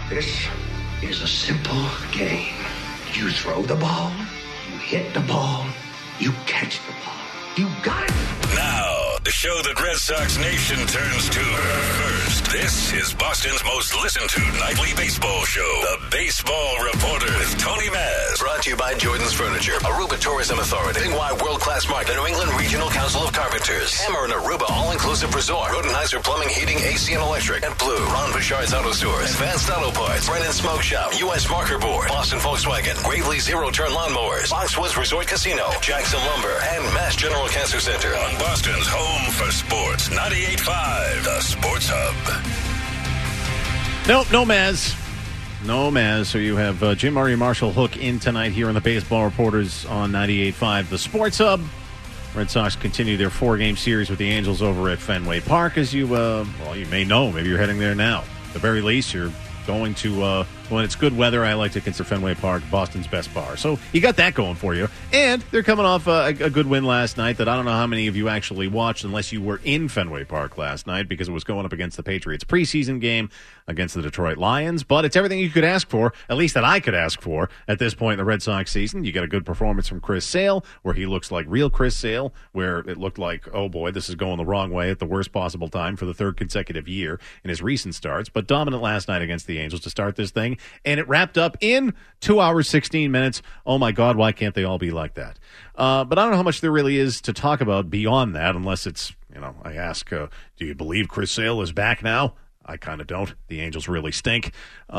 This is a simple game. You throw the ball, you hit the ball, you catch the ball. You got it. Now, the show that Red Sox Nation turns to first. This is Boston's most listened to nightly baseball show, The Baseball Reporter with Tony Maz. Brought to you by Jordan's Furniture, Aruba Tourism Authority, Bingwai World Class Market, the New England Regional Council of Carpenters, Hammer and Aruba All-Inclusive Resort, Rodenizer Plumbing, Heating, AC and Electric, and Blue, Ron Bouchard's Auto Stores, Advanced Auto Parts, Brennan Smoke Shop, U.S. Marker Board, Boston Volkswagen, Gravely Zero-Turn Lawnmowers, Foxwoods Resort Casino, Jackson Lumber, and Mass General Cancer Center. On Boston's home for sports, 98.5, The Sports Hub. Nope, no Maz. No Maz. So you have Jim Murray and Marshall Hook in tonight here on the Baseball Reporters on 98.5, The Sports Hub. Red Sox continue their 4-game series with the Angels over at Fenway Park. As you, you may know, maybe you're heading there now. At the very least, you're going to, when it's good weather, I like to consider Fenway Park Boston's best bar. So you got that going for you. And they're coming off a good win last night that I don't know how many of you actually watched unless you were in Fenway Park last night because it was going up against the Patriots preseason game against the Detroit Lions. But it's everything you could ask for, at least that I could ask for at this point in the Red Sox season. You got a good performance from Chris Sale, where he looks like real Chris Sale, where it looked like, oh boy, this is going the wrong way at the worst possible time for the third consecutive year in his recent starts. But dominant last night against the Angels to start this thing. And it wrapped up in 2 hours, 16 minutes. Oh my God, why can't they all be like that? But I don't know how much there really is to talk about beyond that, unless it's, I ask, do you believe Chris Sale is back now? I kind of don't. The Angels really stink.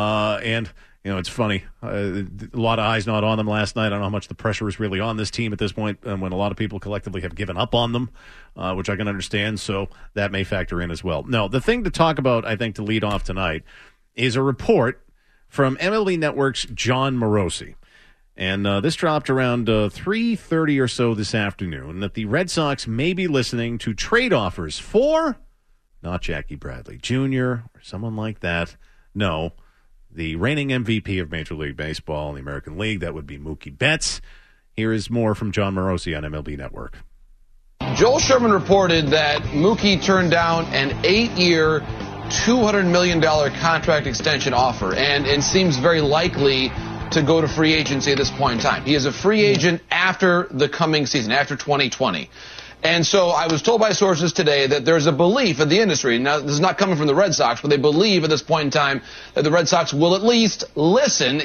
It's funny. A lot of eyes not on them last night. I don't know how much the pressure is really on this team at this point when a lot of people collectively have given up on them, which I can understand. So that may factor in as well. No, the thing to talk about, I think, to lead off tonight is a report from MLB Network's John Morosi. And this dropped around 3:30 or so this afternoon, that the Red Sox may be listening to trade offers for, not Jackie Bradley Jr. or someone like that. No, the reigning MVP of Major League Baseball in the American League. That would be Mookie Betts. Here is more from John Morosi on MLB Network. Joel Sherman reported that Mookie turned down an 8-year, $200 million contract extension offer and seems very likely to go to free agency at this point in time. He is a free agent after the coming season, after 2020. And so I was told by sources today that there's a belief in the industry, now this is not coming from the Red Sox, but they believe at this point in time that the Red Sox will at least listen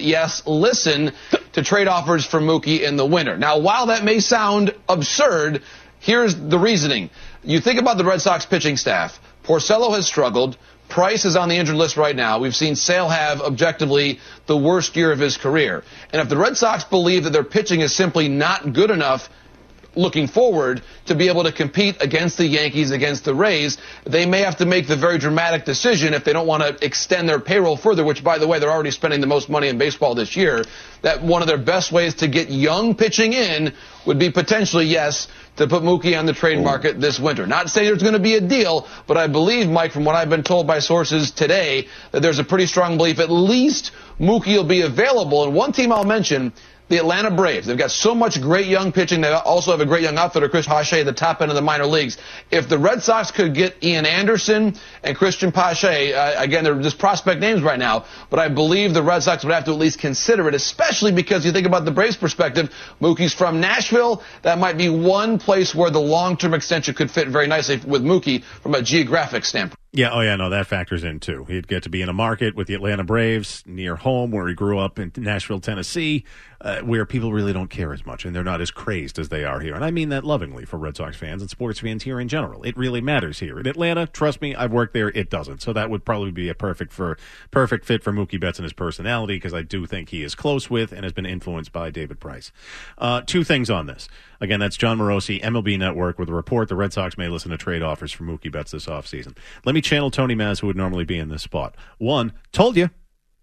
to trade offers for Mookie in the winter. Now, while that may sound absurd, here's the reasoning. You think about the Red Sox pitching staff. Porcello has struggled. Price is on the injured list right now. We've seen Sale have, objectively, the worst year of his career. And if the Red Sox believe that their pitching is simply not good enough looking forward to be able to compete against the Yankees, against the Rays, they may have to make the very dramatic decision if they don't want to extend their payroll further, which, by the way, they're already spending the most money in baseball this year, that one of their best ways to get young pitching in would be potentially, yes, to put Mookie on the trade market this winter. Not saying there's going to be a deal, but I believe, Mike, from what I've been told by sources today, that there's a pretty strong belief at least Mookie will be available. And one team I'll mention, the Atlanta Braves. They've got so much great young pitching. They also have a great young outfitter, Chris Pache, at the top end of the minor leagues. If the Red Sox could get Ian Anderson and Christian Pache, again, they're just prospect names right now, but I believe the Red Sox would have to at least consider it, especially because you think about the Braves' perspective. Mookie's from Nashville. That might be one place where the long-term extension could fit very nicely with Mookie from a geographic standpoint. Yeah, no, that factors in, too. He'd get to be in a market with the Atlanta Braves near home where he grew up in Nashville, Tennessee, where people really don't care as much, and they're not as crazed as they are here. And I mean that lovingly for Red Sox fans and sports fans here in general. It really matters here. In Atlanta, trust me, I've worked there, it doesn't. So that would probably be a perfect fit for Mookie Betts and his personality, because I do think he is close with and has been influenced by David Price. Two things on this. Again, that's John Morosi, MLB Network, with a report the Red Sox may listen to trade offers for Mookie Betts this offseason. Let me channel Tony Maz, who would normally be in this spot. One, told you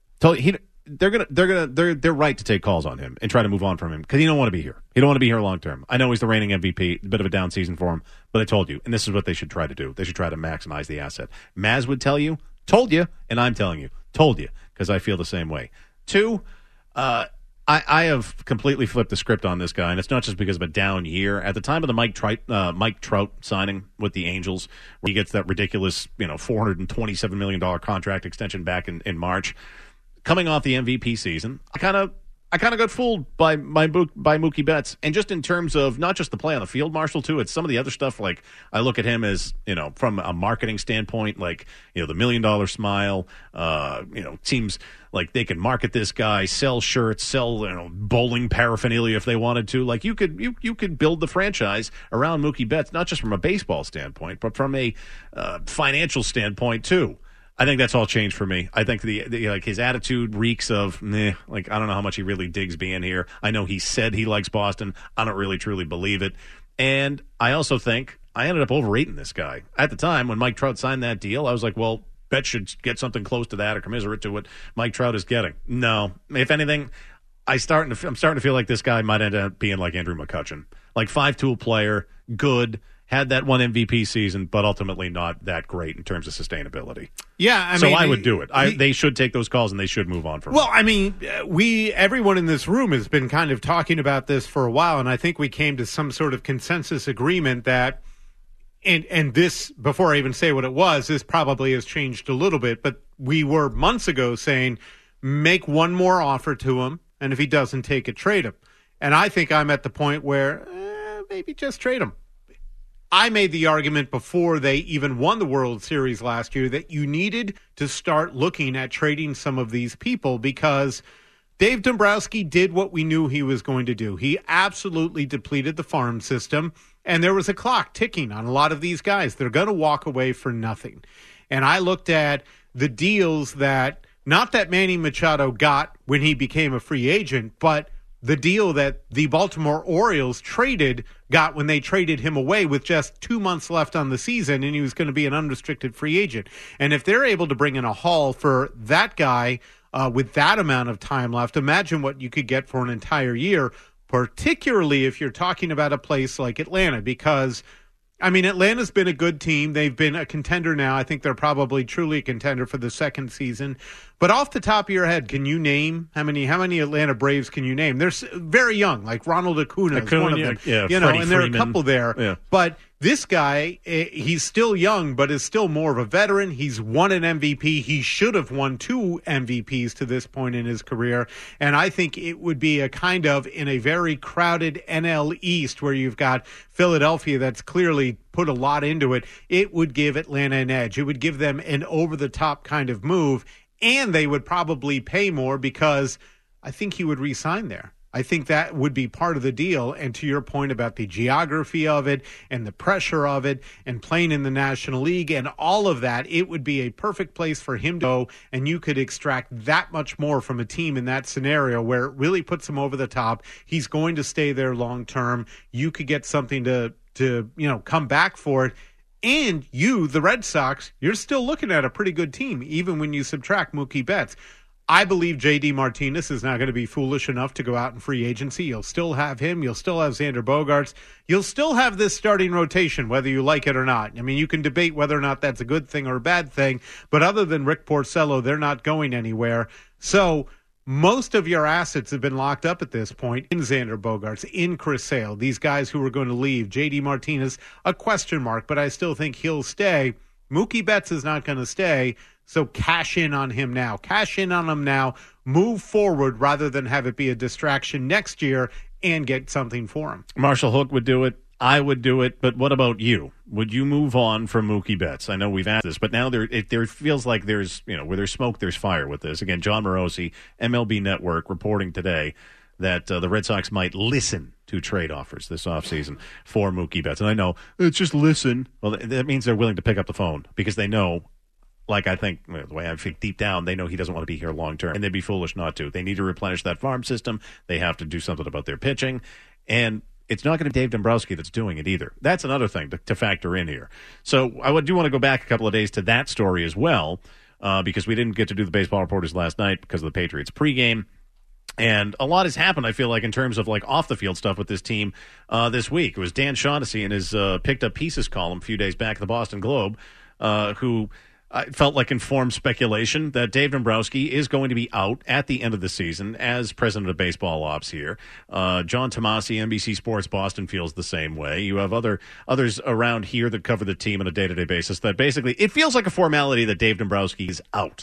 they're right to take calls on him and try to move on from him because he don't want to be here. He don't want to be here long term. I know he's the reigning MVP, a bit of a down season for him, but I told you, and this is what they should try to do. They should try to maximize the asset. Maz would tell you, told you, and I'm telling you, told you, because I feel the same way. Two, I have completely flipped the script on this guy, and it's not just because of a down year. At the time of the Mike Trout signing with the Angels, where he gets that ridiculous $427 million contract extension back in March, coming off the MVP season, I kind of got fooled by Mookie Betts. And just in terms of not just the play on the field, Marshall, too, it's some of the other stuff. Like, I look at him as, from a marketing standpoint, like, the $1 million smile, seems like they can market this guy, sell shirts, sell, bowling paraphernalia if they wanted to. Like, you could build the franchise around Mookie Betts, not just from a baseball standpoint, but from a financial standpoint, too. I think that's all changed for me. I think his attitude reeks of, I don't know how much he really digs being here. I know he said he likes Boston. I don't really truly believe it. And I also think I ended up overrating this guy. At the time, when Mike Trout signed that deal, I was like, well, Betts should get something close to that or commensurate to what Mike Trout is getting. No. If anything, I'm starting to feel like this guy might end up being like Andrew McCutchen. Like 5-tool player, good, had that one MVP season, but ultimately not that great in terms of sustainability. Yeah, I would do it. They should take those calls and they should move on from it. Well, everyone in this room has been kind of talking about this for a while, and I think we came to some sort of consensus agreement that, and this, before I even say what it was, this probably has changed a little bit, but we were months ago saying, make one more offer to him, and if he doesn't take it, trade him. And I think I'm at the point where maybe just trade him. I made the argument before they even won the World Series last year that you needed to start looking at trading some of these people because Dave Dombrowski did what we knew he was going to do. He absolutely depleted the farm system, and there was a clock ticking on a lot of these guys. They're going to walk away for nothing. And I looked at the deals that, not that Manny Machado got when he became a free agent, but the deal that the Baltimore Orioles got when they traded him away with just 2 months left on the season, and he was going to be an unrestricted free agent. And if they're able to bring in a haul for that guy with that amount of time left, imagine what you could get for an entire year, particularly if you're talking about a place like Atlanta, because Atlanta's been a good team. They've been a contender now. I think they're probably truly a contender for the second season. But off the top of your head, can you name how many Atlanta Braves can you name? They're very young, like Ronald Acuna is one of them. Yeah, and there are a couple there. Yeah. But this guy, he's still young, but is still more of a veteran. He's won an MVP. He should have won 2 MVPs to this point in his career. And I think it would be a kind of, in a very crowded NL East where you've got Philadelphia that's clearly put a lot into it, it would give Atlanta an edge. It would give them an over-the-top kind of move, and they would probably pay more because I think he would re-sign there. I think that would be part of the deal. And to your point about the geography of it and the pressure of it and playing in the National League and all of that, it would be a perfect place for him to go, and you could extract that much more from a team in that scenario where it really puts him over the top. He's going to stay there long term. You could get something to come back for it. And you, the Red Sox, you're still looking at a pretty good team, even when you subtract Mookie Betts. I believe J.D. Martinez is not going to be foolish enough to go out in free agency. You'll still have him. You'll still have Xander Bogaerts. You'll still have this starting rotation, whether you like it or not. You can debate whether or not that's a good thing or a bad thing. But other than Rick Porcello, they're not going anywhere. So most of your assets have been locked up at this point in Xander Bogaerts, in Chris Sale, these guys who are going to leave. J.D. Martinez, a question mark, but I still think he'll stay. Mookie Betts is not going to stay. So cash in on him now. Cash in on him now. Move forward rather than have it be a distraction next year and get something for him. Marshall Hook would do it. I would do it. But what about you? Would you move on from Mookie Betts? I know we've asked this, but now there feels like there's, where there's smoke, there's fire with this. Again, John Morosi, MLB Network, reporting today that the Red Sox might listen to trade offers this offseason for Mookie Betts. And I know, it's just listen. Well, that means they're willing to pick up the phone because they know, like I think, the way I think deep down, they know he doesn't want to be here long term, and they'd be foolish not to. They need to replenish that farm system. They have to do something about their pitching. And it's not going to be Dave Dombrowski that's doing it either. That's another thing to factor in here. So I do want to go back a couple of days to that story as well, because we didn't get to do the baseball reporters last night because of the Patriots pregame. And a lot has happened, I feel like, in terms of like off-the-field stuff with this team this week. It was Dan Shaughnessy in his Picked Up Pieces column a few days back at the Boston Globe, who felt like informed speculation that Dave Dombrowski is going to be out at the end of the season as president of baseball ops here. John Tomasi, NBC Sports Boston, feels the same way. You have others around here that cover the team on a day-to-day basis that basically it feels like a formality that Dave Dombrowski is out.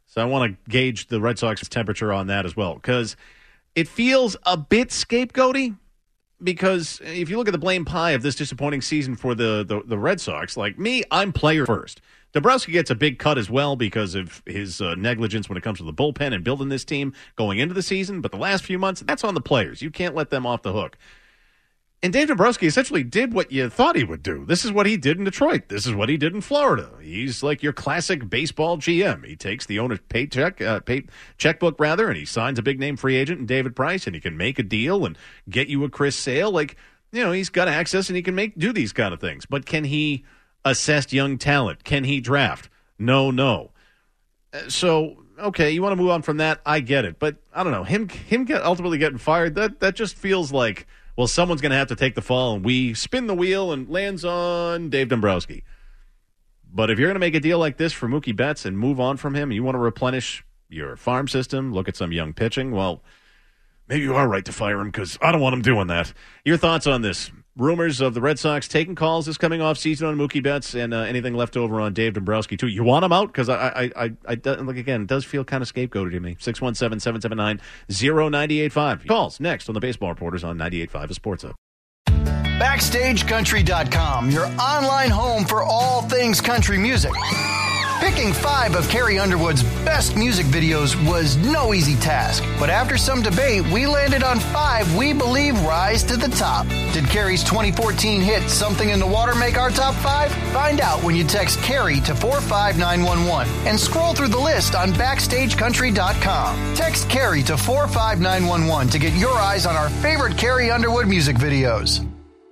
So I want to gauge the Red Sox temperature on that as well, because it feels a bit scapegoaty. Because if you look at the blame pie of this disappointing season for the Red Sox, like me, I'm player first. Dombrowski gets a big cut as well because of his negligence when it comes to the bullpen and building this team going into the season. But the last few months, that's on the players. You can't let them off the hook. And Dave Dombrowski essentially did what you thought he would do. This is what he did in Detroit. This is what he did in Florida. He's like your classic baseball GM. He takes the owner's checkbook, and he signs a big-name free agent in David Price, and he can make a deal and get you a Chris Sale. Like, he's got access, and he can do these kind of things. But can he assess young talent? Can he draft? No. So, okay, you want to move on from that? I get it. But I don't know. Him ultimately getting fired, that just feels like, well, someone's going to have to take the fall, and we spin the wheel and lands on Dave Dombrowski. But if you're going to make a deal like this for Mookie Betts and move on from him, and you want to replenish your farm system, look at some young pitching, well, maybe you are right to fire him because I don't want him doing that. Your thoughts on this? Rumors of the Red Sox taking calls this coming off season on Mookie Betts, and anything left over on Dave Dombrowski, too. You want him out? Because look, again, it does feel kind of scapegoated to me. 617-779-0985. Calls next on the Baseball Reporters on 98.5 Sports Hub. BackstageCountry.com, your online home for all things country music. Picking 5 of Carrie Underwood's best music videos was no easy task, but after some debate, we landed on 5 we believe rise to the top. Did Carrie's 2014 hit Something in the Water make our top 5? Find out when you text Carrie to 45911 and scroll through the list on BackstageCountry.com. Text Carrie to 45911 to get your eyes on our favorite Carrie Underwood music videos.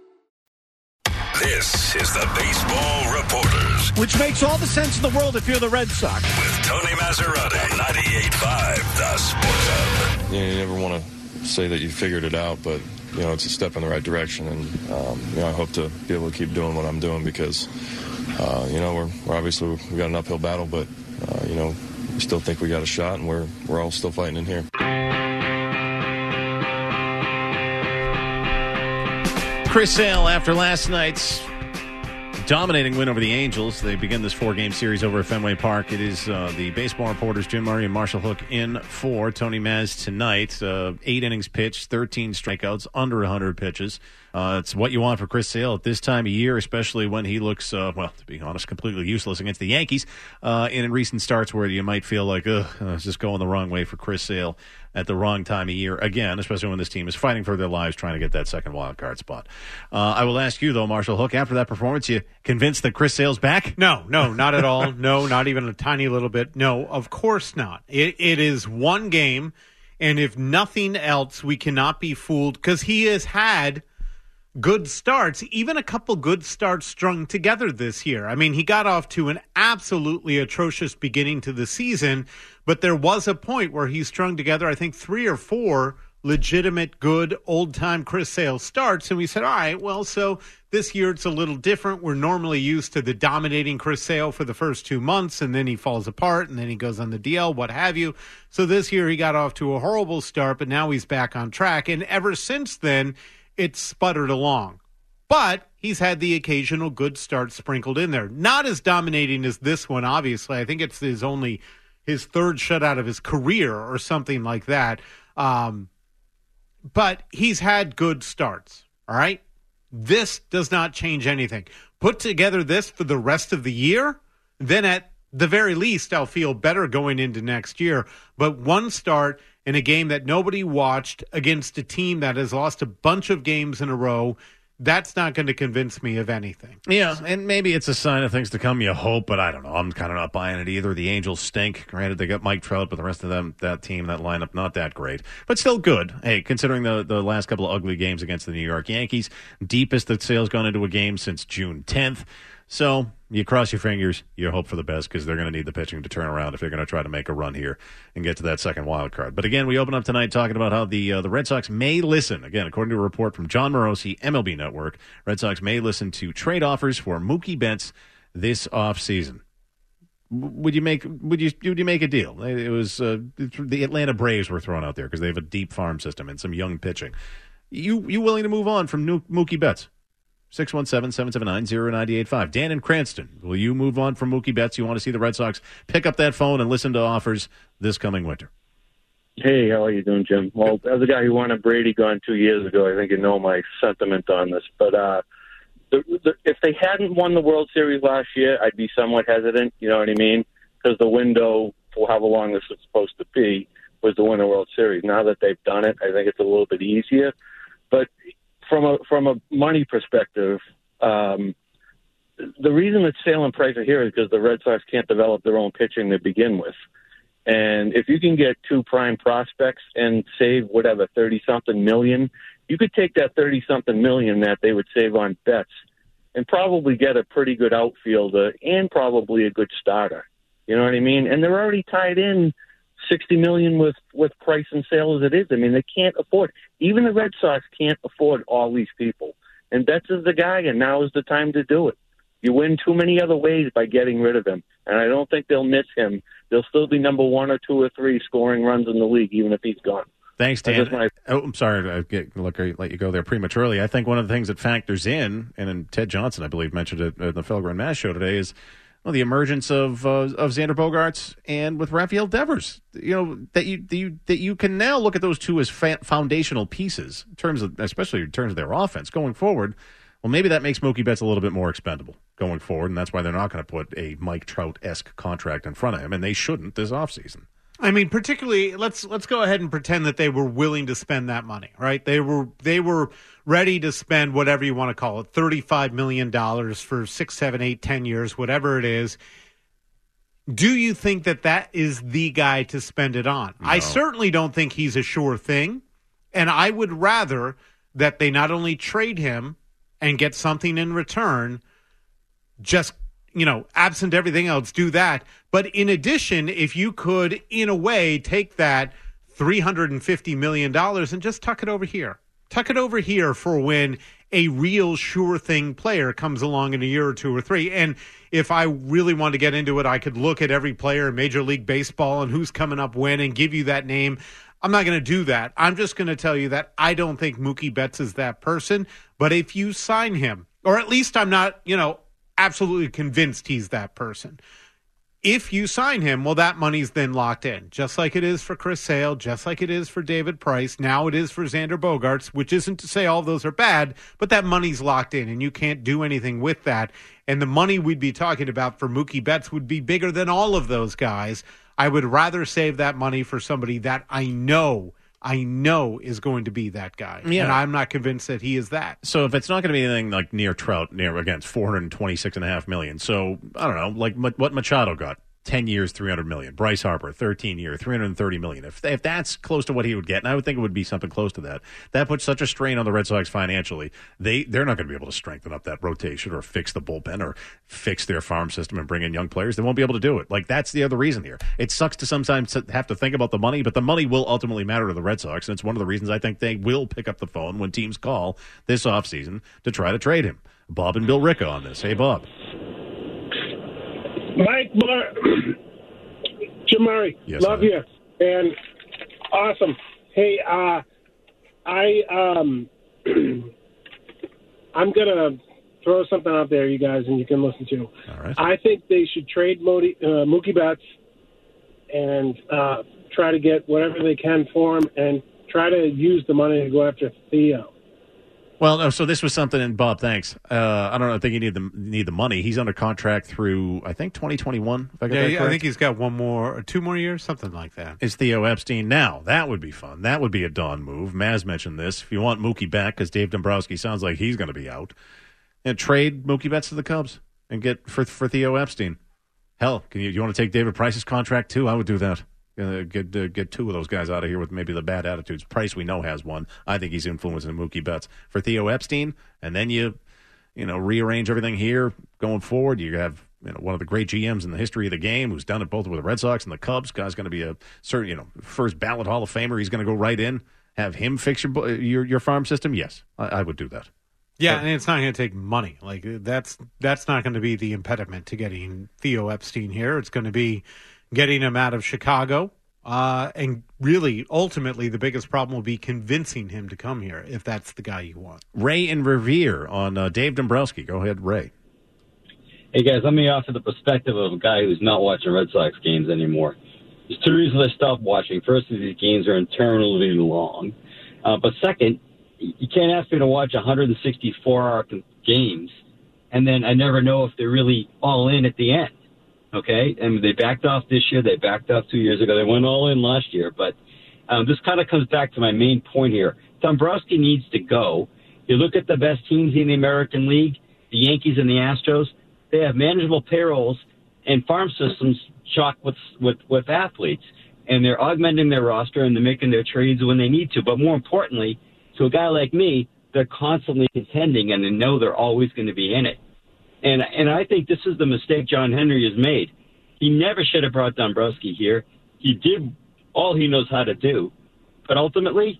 This is the Baseball Reporters. Which makes all the sense in the world if you're the Red Sox. With Tony Maserati, 98.5, the Sports Hub. You never want to say that you figured it out, but, it's a step in the right direction. And, I hope to be able to keep doing what I'm doing because, we're obviously we've got an uphill battle, but, we still think we got a shot and we're all still fighting in here. Chris Sale, after last night's dominating win over the Angels, they begin this 4-game series over at Fenway Park. It is the Baseball Reporters, Jim Murray and Marshall Hook, in for Tony Maz tonight. 8 innings pitched, 13 strikeouts, under 100 pitches. It's what you want for Chris Sale at this time of year, especially when he looks, to be honest, completely useless against the Yankees in recent starts where you might feel like, it's just going the wrong way for Chris Sale at the wrong time of year, again, especially when this team is fighting for their lives trying to get that second wild card spot. I will ask you, though, Marshall Hook, after that performance, you convinced that Chris Sale's back? No, not at all. No, not even a tiny little bit. No, of course not. It is one game, and if nothing else, we cannot be fooled because he has had good starts, even a couple good starts strung together this year. I mean, he got off to an absolutely atrocious beginning to the season, but there was a point where he strung together, I think, 3 or 4 legitimate, good, old-time Chris Sale starts, and we said, all right, well, so this year it's a little different. We're normally used to the dominating Chris Sale for the first 2 months, and then he falls apart, and then he goes on the DL, what have you. So this year he got off to a horrible start, but now he's back on track, and ever since then, it's sputtered along. But he's had the occasional good start sprinkled in there. Not as dominating as this one, obviously. I think it's his 3rd shutout of his career or something like that. But he's had good starts, all right? This does not change anything. Put together this for the rest of the year, then at the very least I'll feel better going into next year. But one start in a game that nobody watched against a team that has lost a bunch of games in a row, that's not going to convince me of anything. Yeah, and maybe it's a sign of things to come, you hope, but I don't know. I'm kind of not buying it either. The Angels stink. Granted, they got Mike Trout, but the rest of them, that team, that lineup, not that great. But still good. Hey, considering the last couple of ugly games against the New York Yankees, deepest that Sale's gone into a game since June 10th. So you cross your fingers, you hope for the best because they're going to need the pitching to turn around if they're going to try to make a run here and get to that second wild card. But again, we open up tonight talking about how the Red Sox may listen. Again, according to a report from John Morosi, MLB Network, Red Sox may listen to trade offers for Mookie Betts this offseason. Would you make a deal? It was the Atlanta Braves were thrown out there because they have a deep farm system and some young pitching. You willing to move on from Mookie Betts? 617-779-0985. Dan in Cranston, will you move on from Mookie Betts? You want to see the Red Sox pick up that phone and listen to offers this coming winter? Hey, how are you doing, Jim? Well, as a guy who wanted Brady gone 2 years ago, I think you know my sentiment on this. But if they hadn't won the World Series last year, I'd be somewhat hesitant, you know what I mean? Because the window for however long this was supposed to be was to win a World Series. Now that they've done it, I think it's a little bit easier. But from a money perspective, the reason that Sale and Price are here is because the Red Sox can't develop their own pitching to begin with. And if you can get two prime prospects and save whatever, 30-something million, you could take that 30-something million that they would save on Betts and probably get a pretty good outfielder and probably a good starter. You know what I mean? And they're already tied in $60 million with Price and Sale as it is. I mean, they can't afford. Even the Red Sox can't afford all these people. And Betts is the guy, and now is the time to do it. You win too many other ways by getting rid of him. And I don't think they'll miss him. They'll still be number 1 or 2 or 3 scoring runs in the league, even if he's gone. Thanks, Dan. I'm sorry I let you go there prematurely. I think one of the things that factors in, and Ted Johnson, I believe, mentioned it in the Felger and Mass show today, is the emergence of Xander Bogaerts and with Rafael Devers. You know, that you can now look at those two as foundational pieces in terms of, especially in terms of their offense going forward. Well, maybe that makes Mookie Betts a little bit more expendable going forward, and that's why they're not going to put a Mike Trout-esque contract in front of him, and they shouldn't this offseason. I mean, particularly, let's go ahead and pretend that they were willing to spend that money, right? They were ready to spend whatever you want to call it, $35 million for 6, 7, 8, 10 years, whatever it is. Do you think that is the guy to spend it on? No. I certainly don't think he's a sure thing, and I would rather that they not only trade him and get something in return, just, absent everything else, do that. But in addition, if you could, in a way, take that $350 million and just tuck it over here. Tuck it over here for when a real sure thing player comes along in a year or 2 or 3. And if I really want to get into it, I could look at every player in Major League Baseball and who's coming up when and give you that name. I'm not going to do that. I'm just going to tell you that I don't think Mookie Betts is that person. But if you sign him, or at least I'm not, absolutely convinced he's that person. If you sign him, well, that money's then locked in, just like it is for Chris Sale, just like it is for David Price. Now it is for Xander Bogaerts, which isn't to say all of those are bad, but that money's locked in, and you can't do anything with that. And the money we'd be talking about for Mookie Betts would be bigger than all of those guys. I would rather save that money for somebody that I know is going to be that guy. Yeah. And I'm not convinced that he is that. So if it's not going to be anything like near Trout, against $426.5 million. So I don't know, like what Machado got. 10 years, $300 million. Bryce Harper, 13 years, $330 million. If that's close to what he would get, and I would think it would be something close to that, that puts such a strain on the Red Sox financially. They're not going to be able to strengthen up that rotation or fix the bullpen or fix their farm system and bring in young players. They won't be able to do it. Like, that's the other reason here. It sucks to sometimes have to think about the money, but the money will ultimately matter to the Red Sox, and it's one of the reasons I think they will pick up the phone when teams call this offseason to try to trade him. Bob and Bill Ricca on this. Hey, Bob. Jim Murray, yes, love you, and awesome. Hey, I'm gonna throw something out there, you guys, and you can listen to. All right. I think they should trade Mookie Betts and try to get whatever they can for him, and try to use the money to go after Theo. Well, no, so this was something, and Bob, thanks. I don't know. I think you need the money. He's under contract through, I think, 2021. If I got that correct. I think he's got 1 more or 2 more years, something like that. Is Theo Epstein now? That would be fun. That would be a dawn move. Maz mentioned this. If you want Mookie back, because Dave Dombrowski sounds like he's going to be out, and trade Mookie Betts to the Cubs and get for Theo Epstein. Hell, you want to take David Price's contract too? I would do that. Get 2 of those guys out of here with maybe the bad attitudes. Price, we know, has one. I think he's influencing Mookie Betts. For Theo Epstein, and then you rearrange everything here going forward. You have one of the great GMs in the history of the game who's done it both with the Red Sox and the Cubs. Guy's going to be a certain first ballot Hall of Famer. He's going to go right in. Have him fix your farm system. Yes, I would do that. Yeah, and it's not going to take money. Like that's not going to be the impediment to getting Theo Epstein here. It's going to be getting him out of Chicago, And really, ultimately, the biggest problem will be convincing him to come here if that's the guy you want. Ray in Revere on Dave Dombrowski. Go ahead, Ray. Hey, guys, let me offer the perspective of a guy who's not watching Red Sox games anymore. There's two reasons I stopped watching. First is these games are interminably long. But second, you can't ask me to watch 164-hour games, and then I never know if they're really all in at the end. Okay? And they backed off this year. They backed off 2 years ago. They went all in last year. But this kind of comes back to my main point here. Dombrowski needs to go. You look at the best teams in the American League, the Yankees and the Astros, they have manageable payrolls and farm systems chock with athletes. And they're augmenting their roster and they're making their trades when they need to. But more importantly, to a guy like me, they're constantly contending and they know they're always going to be in it. And I think this is the mistake John Henry has made. He never should have brought Dombrowski here. He did all he knows how to do. But ultimately,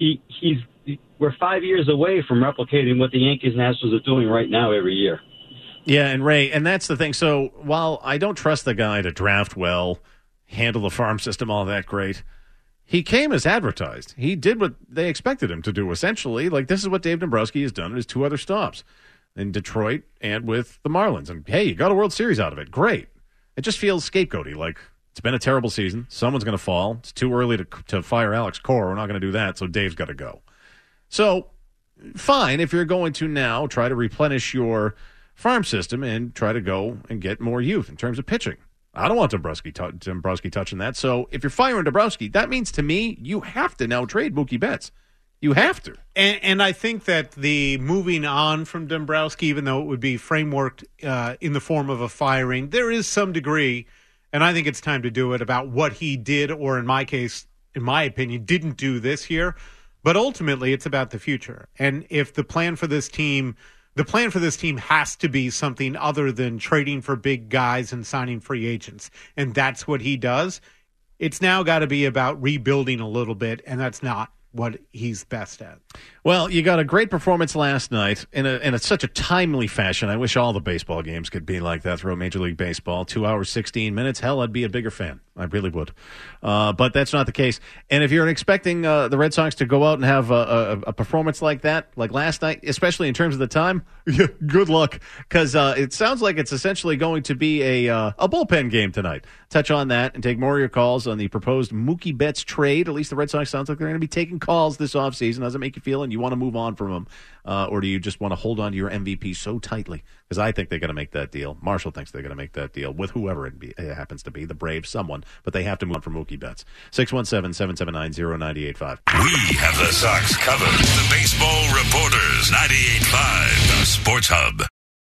we're 5 years away from replicating what the Yankees and Astros are doing right now every year. Yeah, and Ray, and that's the thing. So while I don't trust the guy to draft well, handle the farm system all that great, he came as advertised. He did what they expected him to do, essentially. Like, this is what Dave Dombrowski has done at his two other stops in Detroit and with the Marlins. And, hey, you got a World Series out of it. Great. It just feels scapegoaty. Like, it's been a terrible season. Someone's going to fall. It's too early to fire Alex Cora. We're not going to do that, so Dave's got to go. So, fine, if you're going to now try to replenish your farm system and try to go and get more youth in terms of pitching. I don't want Dombrowski touching that. So if you're firing Dombrowski, that means to me you have to now trade Mookie Betts. You have to. And I think that the moving on from Dombrowski, even though it would be frameworked in the form of a firing, there is some degree, and I think it's time to do it, about what he did, or in my case, in my opinion, didn't do this year. But ultimately, it's about the future. And if the plan for this team has to be something other than trading for big guys and signing free agents, and that's what he does, it's now got to be about rebuilding a little bit, and that's not what he's best at. Well, you got a great performance last night in such a timely fashion. I wish all the baseball games could be like that throughout Major League Baseball. 2 hours, 16 minutes. Hell, I'd be a bigger fan. I really would. But that's not the case. And if you're expecting the Red Sox to go out and have a performance like that, like last night, especially in terms of the time, good luck. Because it sounds like it's essentially going to be a bullpen game tonight. Touch on that and take more of your calls on the proposed Mookie Betts trade. At least the Red Sox sounds like they're going to be taking calls this offseason. Does it make you feel and you want to move on from them? Or do you just want to hold on to your MVP so tightly? Because I think they're going to make that deal. Marshall thinks they're going to make that deal with whoever it happens to be, the Braves, someone. But they have to move on from Mookie Betts. 617-779-0985. We have the Sox covered. The Baseball Reporters, 98.5, the Sports Hub.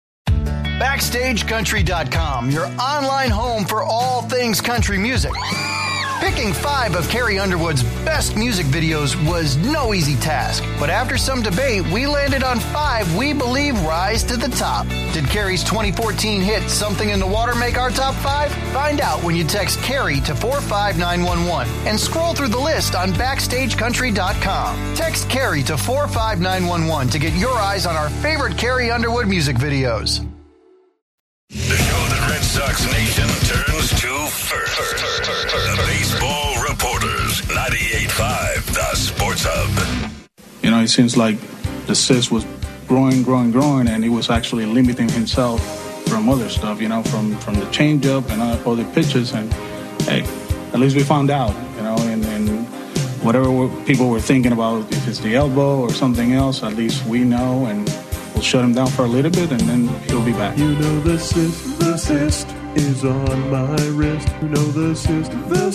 BackstageCountry.com, your online home for all things country music. Picking 5 of Carrie Underwood's best music videos was no easy task, but after some debate, we landed on 5 we believe rise to the top. Did Carrie's 2014 hit Something in the Water make our top 5? Find out when you text Carrie to 45911 and scroll through the list on BackstageCountry.com. Text Carrie to 45911 to get your eyes on our favorite Carrie Underwood music videos. The show that Red Sox Nation turns to first. The Baseball Reporters, 98.5, the Sports Hub. You know, it seems like the cyst was growing, and he was actually limiting himself from other stuff, you know, from the changeup and other pitches. And, hey, at least we found out, you know, and whatever people were thinking about, if it's the elbow or something else, at least we know, and we'll shut him down for a little bit, and then he'll be back. You know the cyst is on my wrist. You know the cyst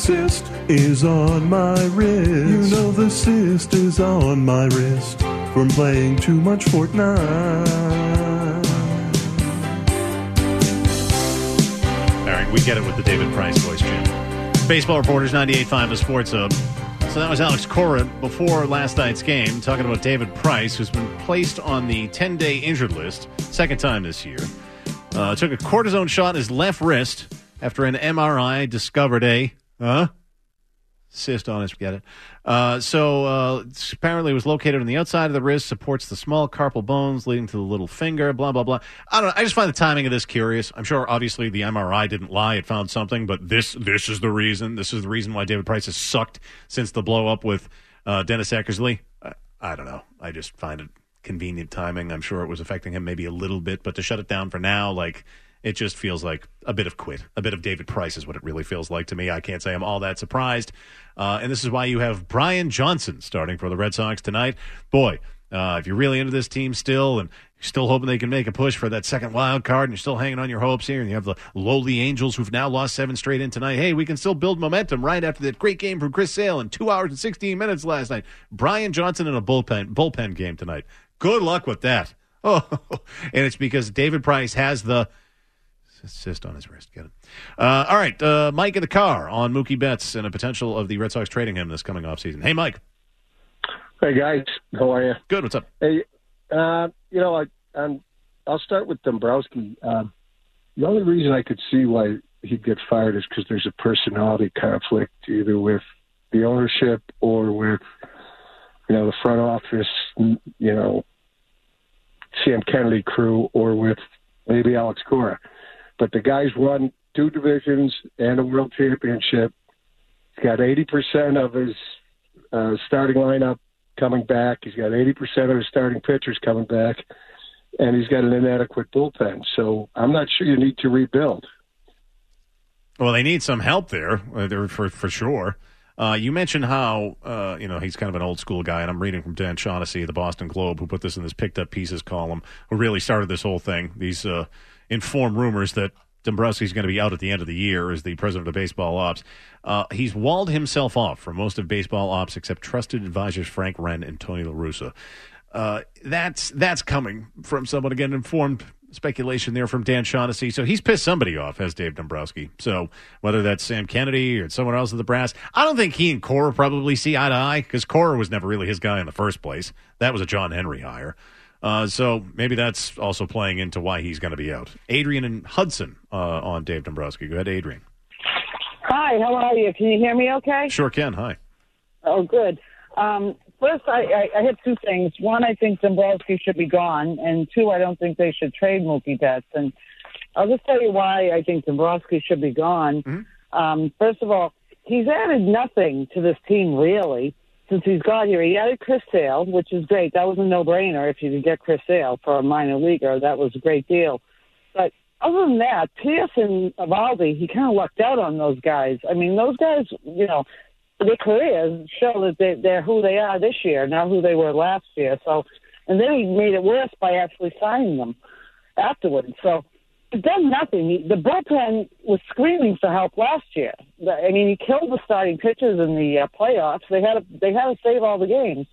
is on my wrist. You know the cyst is on my wrist from playing too much Fortnite. All right, we get it with the David Price voice, Jim. Baseball Reporters, 98.5, the Sports Hub. So that was Alex Cora before last night's game, talking about David Price, who's been placed on the 10-day injured list, second time this year. Took a cortisone shot in his left wrist after an MRI discovered a cyst on his, get it. Apparently it was located on the outside of the wrist, supports the small carpal bones leading to the little finger, blah, blah, blah. I don't know. I just find the timing of this curious. I'm sure, obviously, the MRI didn't lie. It found something, but this is the reason. This is the reason why David Price has sucked since the blow-up with Dennis Eckersley. I don't know. I just find it convenient timing. I'm sure it was affecting him maybe a little bit, but to shut it down for now, like, it just feels like a bit of quit. A bit of David Price is what it really feels like to me. I can't say I'm all that surprised. And this is why you have Brian Johnson starting for the Red Sox tonight. Boy, if you're really into this team still and you're still hoping they can make a push for that second wild card and you're still hanging on your hopes here and you have the lowly Angels who've now lost 7 straight in tonight, hey, we can still build momentum right after that great game from Chris Sale in 2 hours and 16 minutes last night. Brian Johnson in a bullpen game tonight. Good luck with that. Oh, and it's because David Price has the cyst on his wrist. Get it. All right, Mike in the car on Mookie Betts and a potential of the Red Sox trading him this coming offseason. Hey, Mike. Hey, guys. How are you? Good. What's up? Hey, I'll start with Dombrowski. The only reason I could see why he'd get fired is because there's a personality conflict either with the ownership or with, the front office, Sam Kennedy crew, or with maybe Alex Cora. But the guy's won 2 divisions and a world championship. He's got 80% of his starting lineup coming back. He's got 80% of his starting pitchers coming back. And he's got an inadequate bullpen. So I'm not sure you need to rebuild. Well, they need some help there for sure. You mentioned how, he's kind of an old school guy, and I'm reading from Dan Shaughnessy, the Boston Globe, who put this in this picked up pieces column, who really started this whole thing. These informed rumors that Dombrowski's going to be out at the end of the year as the president of baseball ops. He's walled himself off from most of baseball ops except trusted advisors Frank Wren and Tony La Russa. That's coming from someone, again, informed speculation there from Dan Shaughnessy. So he's pissed somebody off, has Dave Dombrowski. So whether that's Sam Kennedy or someone else at the brass, I don't think he and Cora probably see eye to eye because Cora was never really his guy in the first place. That was a John Henry hire. So maybe that's also playing into why he's going to be out. Adrian and Hudson on Dave Dombrowski. Go ahead, Adrian. Hi, how are you? Can you hear me okay? Sure can. Hi. Oh, good. First, I have 2 things. One, I think Dombrowski should be gone. And 2, I don't think they should trade Mookie Betts. And I'll just tell you why I think Dombrowski should be gone. Mm-hmm. First of all, he's added nothing to this team, really, since he's got here. He added Chris Sale, which is great. That was a no-brainer if you could get Chris Sale for a minor leaguer. That was a great deal. But other than that, Pierce and Eovaldi, he kind of lucked out on those guys. I mean, those guys, their careers show that they're who they are this year, not who they were last year. So, and then he made it worse by actually signing them afterwards. So he's done nothing. The bullpen was screaming for help last year. I mean, he killed the starting pitchers in the playoffs. They had to save all the games.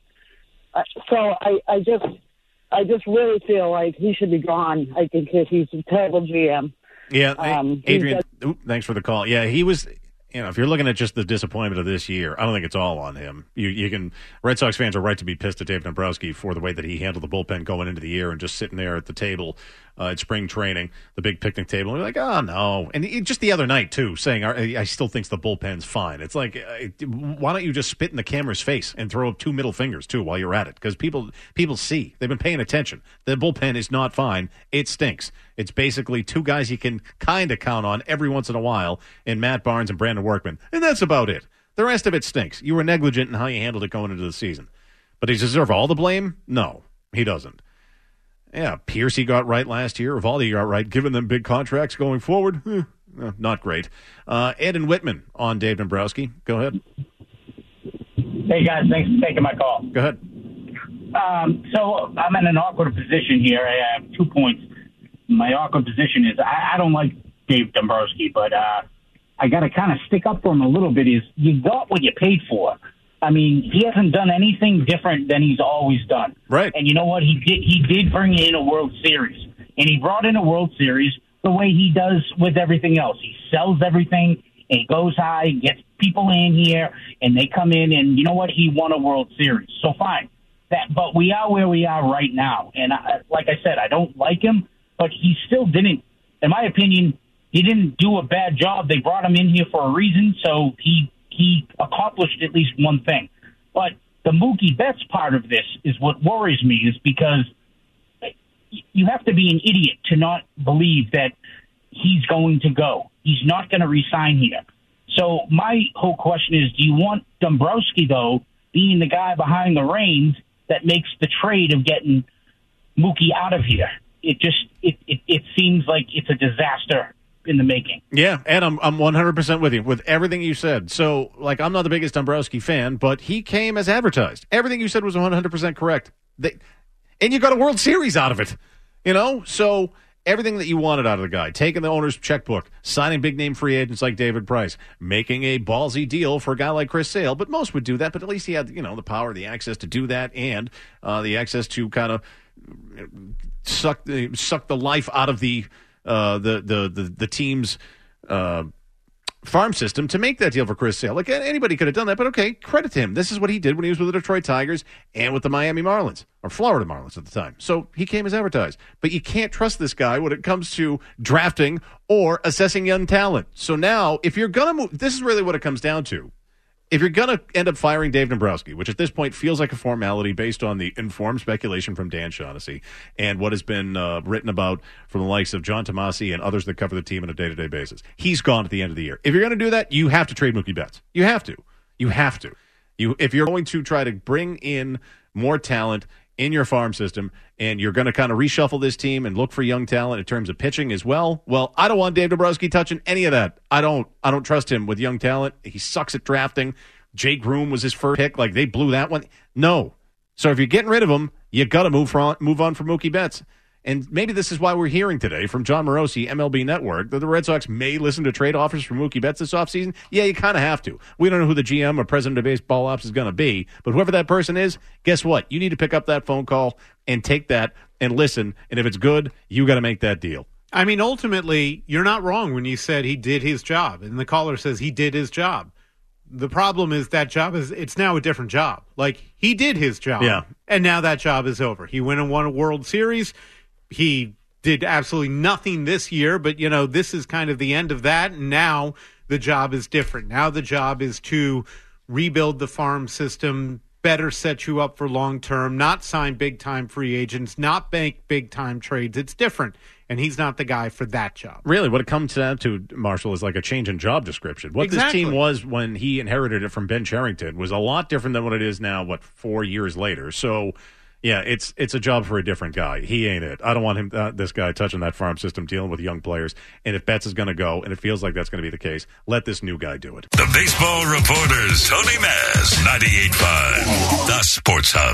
So I just really feel like he should be gone. I think he's a terrible GM. Yeah, Adrian, thanks for the call. Yeah, he was. If you're looking at just the disappointment of this year, I don't think it's all on him. You can. Red Sox fans are right to be pissed at Dave Dombrowski for the way that he handled the bullpen going into the year and just sitting there at the table at spring training, the big picnic table, and you're like, oh no. And just the other night too, saying I still think the bullpen's fine. It's like, why don't you just spit in the camera's face and throw up 2 middle fingers too while you're at it? Because people see, they've been paying attention. The bullpen is not fine. It stinks. It's basically 2 guys you can kind of count on every once in a while in Matt Barnes and Brandon Workman. And that's about it. The rest of it stinks. You were negligent in how you handled it going into the season. But does he deserve all the blame? No, he doesn't. Yeah, Pierce he got right last year. Eovaldi he got right, giving them big contracts going forward. Not great. Ed and Whitman on Dave Dombrowski. Go ahead. Hey, guys. Thanks for taking my call. Go ahead. So I'm in an awkward position here. I have 2 points. My awkward position is I don't like Dave Dombrowski, but I got to kind of stick up for him a little bit. Is you got what you paid for. I mean, he hasn't done anything different than he's always done. Right. And you know what? He did bring in a World Series. And he brought in a World Series the way he does with everything else. He sells everything, and he goes high, gets people in here, and they come in, and you know what? He won a World Series. So fine. But we are where we are right now. And like I said, I don't like him, but he still didn't, in my opinion, he didn't do a bad job. They brought him in here for a reason, so he he accomplished at least one thing. But the Mookie Betts part of this is what worries me, is because you have to be an idiot to not believe that he's going to go. He's not going to resign here. So my whole question is, do you want Dombrowski, though, being the guy behind the reins that makes the trade of getting Mookie out of here? It seems like it's a disaster in the making. Yeah, and I'm 100% with you with everything you said. So, like, I'm not the biggest Dombrowski fan, but he came as advertised. Everything you said was 100% correct. And you got a World Series out of it, So everything that you wanted out of the guy, taking the owner's checkbook, signing big-name free agents like David Price, making a ballsy deal for a guy like Chris Sale. But most would do that, but at least he had, the power, the access to do that, and the access to kind of suck the life out of the team's farm system to make that deal for Chris Sale. Like, anybody could have done that, but okay, credit to him. This is what he did when he was with the Detroit Tigers and with the Miami Marlins, or Florida Marlins at the time. So he came as advertised. But you can't trust this guy when it comes to drafting or assessing young talent. So now, if you're going to move, this is really what it comes down to. If you're going to end up firing Dave Dombrowski, which at this point feels like a formality based on the informed speculation from Dan Shaughnessy and what has been written about from the likes of John Tomasi and others that cover the team on a day-to-day basis, he's gone at the end of the year. If you're going to do that, you have to trade Mookie Betts. You have to. If you're going to try to bring in more talent in your farm system, and you're going to kind of reshuffle this team and look for young talent in terms of pitching as well, I don't want Dave Dombrowski touching any of that. I don't trust him with young talent. He sucks at drafting. Jay Groom was his first pick. Like, they blew that one. No. So if you're getting rid of him, you got to move on from Mookie Betts. And maybe this is why we're hearing today from John Morosi, MLB Network, that the Red Sox may listen to trade offers for Mookie Betts this offseason. Yeah, you kind of have to. We don't know who the GM or president of baseball ops is going to be, but whoever that person is, guess what? You need to pick up that phone call and take that and listen, and if it's good, you got to make that deal. I mean, ultimately, you're not wrong when you said he did his job, and the caller says he did his job. The problem is that job it's now a different job. Like, he did his job, and now that job is over. He went and won a World Series. He did absolutely nothing this year, but, this is kind of the end of that, and now the job is different. Now the job is to rebuild the farm system, better set you up for long-term, not sign big-time free agents, not make big-time trades. It's different, and he's not the guy for that job. Really, what it comes down to, Marshall, is like a change in job description. What this team was when he inherited it from Ben Cherington was a lot different than what it is now, 4 years later. So, yeah, it's a job for a different guy. He ain't it. I don't want him, this guy, touching that farm system, dealing with young players. And if Betts is going to go, and it feels like that's going to be the case, let this new guy do it. The Baseball Reporters, Tony Maz, 98.5, the Sports Hub.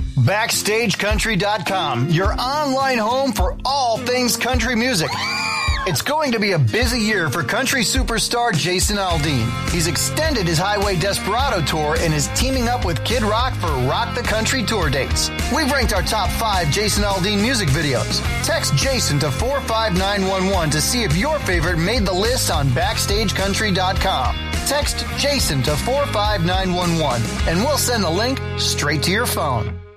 BackstageCountry.com, your online home for all things country music. It's going to be a busy year for country superstar Jason Aldean. He's extended his Highway Desperado tour and is teaming up with Kid Rock for Rock the Country tour dates. We've ranked our top 5 Jason Aldean music videos. Text Jason to 45911 to see if your favorite made the list on BackstageCountry.com. Text Jason to 45911 and we'll send the link straight to your phone.